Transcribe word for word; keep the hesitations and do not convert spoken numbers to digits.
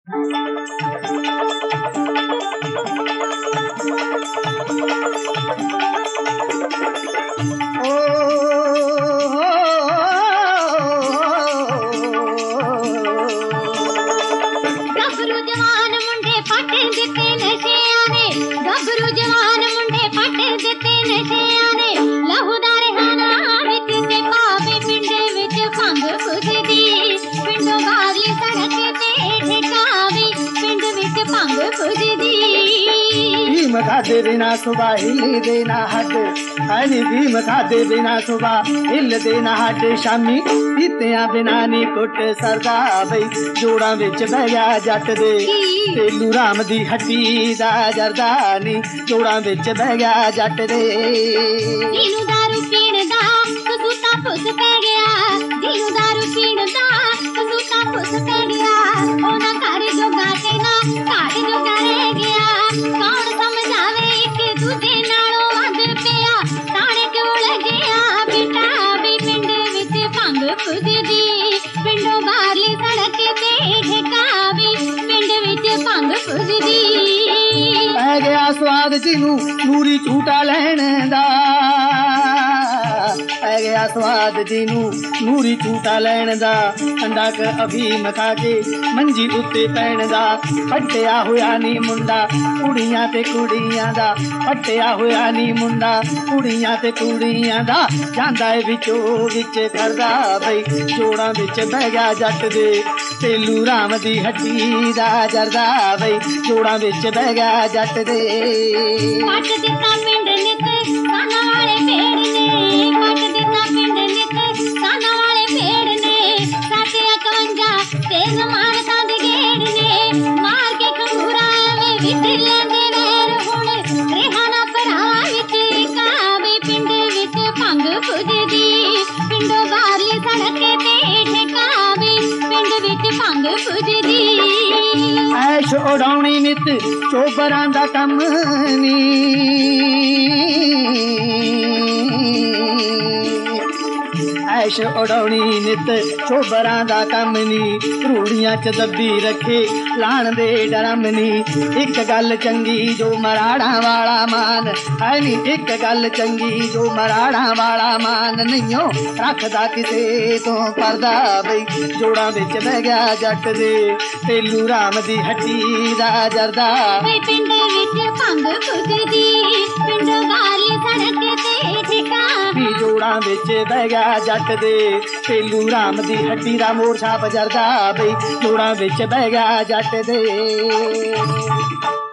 भीम खादे बिना सुबह हिल देना हट, हनी भीम खादे बिना सुबह हिल देना हट। शामी पीतिया बिना नी कुट सरदा बई, जोड़ा विच बह गया जट दे तेलू राम दी हड्डी दा जरदा नी, जोड़ा विच बह गया जट दे। जीनू दारू पीण दा कसूता फुस पै गया, जीनू दारू पीण दा कसूता फुस पै गया। ओना घर जोगा ते ना घाट जोगा रह गया, कौन समझावे एक दूजे नालों वध पिया। ताणे कोल गया बेटा वे पिंड विच भंग पुजदी, पिंडों बाहरली सड़क ते ठेकावी, पिंड विच भंग पुजदी। पै गया स्वाद जिनू नूरी झूटा लैण दा, पै गया स्वाद जिनू नूरी झूटा लैण दा। अंडा क अफीम खा के मंजी उत्ते पैण दा, फट्टिया होया नी मुंडा कुड़ियां ते कुड़ियां दा, फट्टिया होया नी मुंडा कुड़ियां ते कुड़ियां दा। जांदा ए विचो विच करदा बई, जोड़ां विच बह गया जट दे तेलू राम दी हड्डी दा जरदा बई, जोड़ां विच बह गया जट दे। पट दिता पिंड नित साना वाले पेड़ ने, पट दिता पिंड नित साना वाले पेड़ ने। साते इकवंजा तेज मारता दे गेड़ ने, मार के खंगूरा वे विट लेंदे वैर। हुण रेहा ना भरावां विच कावे, पिंड विच भंग पुजदी, पिंडों बाहरली सड़क ते ठेकावे, पिंड विच भंग पुजदी। ऐश उड़ाउणी नित चोबरां दा कम नी, ऐश उड़ाउणी नित चोबरां दा कम नी। रूड़ियां च दब्बी रखे लाण दे डरम नी, इक गल चंगी जो मराड़ा वाला मान है नी, इक गल चंगी जो मराड़ा वाला मान। नहींओ रखदा किसे तो परदा बई, जोड़ां विच बह गया जट दे तेलू राम दी हड्डी दा जरदा। पिंड विच भंग पुजदी, पिंडों बाहरली सड़क ते ठिकावी, जोड़ां विच बह गया जट दे तेलू राम दी हड्डी दा मोर छाप जरदा बई, जोड़ां विच बह गया जट दे।